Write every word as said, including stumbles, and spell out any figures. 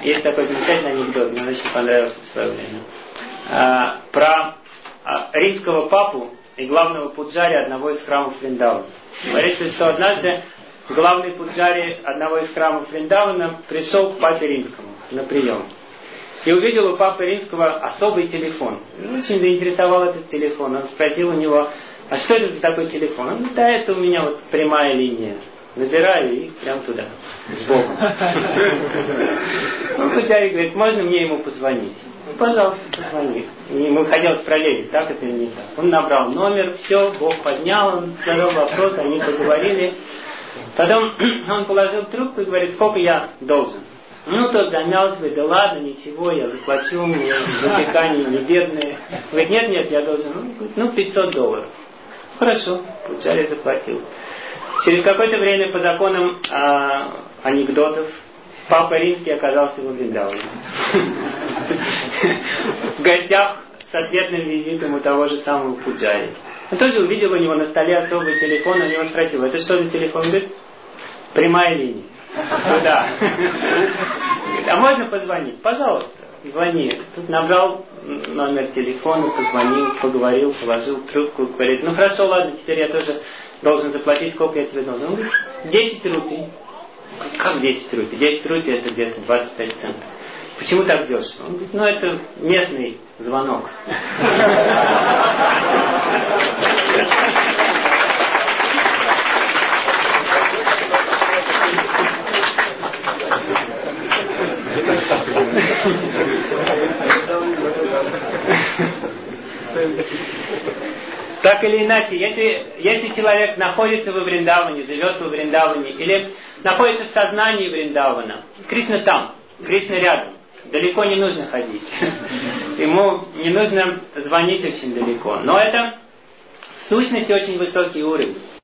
Есть такой замечательный анекдот, мне очень понравился в свое время. А, про а, римского папу и главного пуджари одного из храмов Вриндавана. Говорится, что однажды главный пуджари одного из храмов Вриндавана пришел к папе римскому на прием. И увидел у папы римского особый телефон. Очень заинтересовал этот телефон. Он спросил у него, а что это за такой телефон? Он говорит, да, это у меня вот прямая линия. Набираю и прям туда, сбоку. Ну, пуджари говорит, можно мне ему позвонить? Пожалуйста, позвони. Ему хотелось проверить, так это или не так. Он набрал номер, все, Бог поднял, он задал вопрос, они поговорили. Потом он положил трубку и говорит, сколько я должен? Ну, тот замялся, говорит, да ладно, ничего, я заплачу, мне запекания не бедные. Говорит, нет, нет, я должен, ну, говорит, ну пятьсот долларов. Хорошо, пуджари заплатил. Через какое-то время по законам а, анекдотов папа римский оказался во Вриндаване. В гостях с ответным визитом у того же самого пуджари. Он тоже увидел у него на столе особый телефон, у него спросил, это что за телефон? Он говорит, прямая линия. Куда? А можно позвонить? Пожалуйста, звони. Тут набрал номер телефона, позвонил, поговорил, положил трубку, говорит, ну хорошо, ладно, теперь я тоже должен заплатить, сколько я тебе должен? Он говорит, десять рупий. Как десять рупий? десять рупий это где-то двадцать пять центов. Почему так дешево? Он говорит, ну это местный звонок. Так или иначе, если, если человек находится во Вриндаване, живет во Вриндаване, или находится в сознании Вриндавана, Кришна там, Кришна рядом, далеко не нужно ходить. Ему не нужно звонить очень далеко. Но это в сущности очень высокий уровень.